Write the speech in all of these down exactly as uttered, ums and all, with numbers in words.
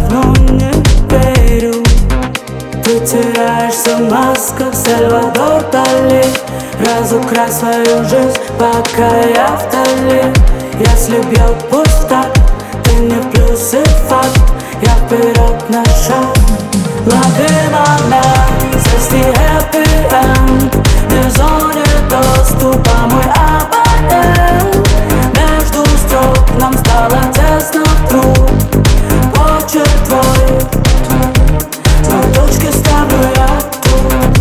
давно не верю. Ты теряешься в масках, Сальвадор Дали. Разукрась свою жизнь, пока я вдали. Если бьет пустак, ты не в плюс и факт. Я вперед на шаг. Лови момент, здесь не happy end. Не в зоне доступа мой абонент. Между строк нам стало тесно вдруг. Почерк твой, но точки ставлю я тут.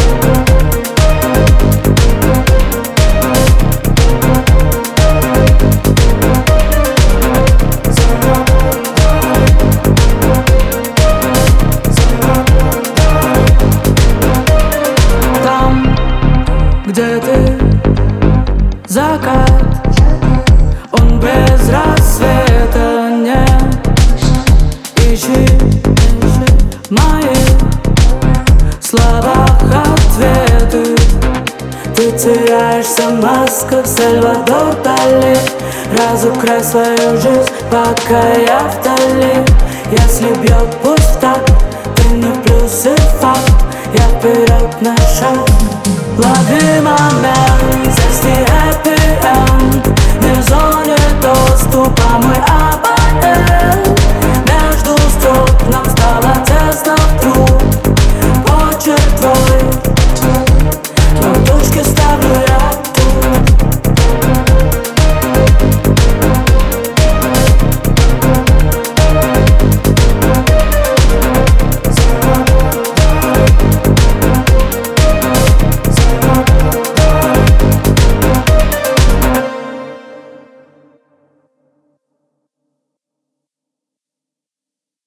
Там, где ты, закат, он без рассвета, нет. Ищи в моих словах ответы. Ты теряешься в масках, Сальвадор Дали. Разукрась свою жизнь, пока я вдали. Если бьет пустак, ты не в плюс и факт. Я вперед на шаг. Лови момент.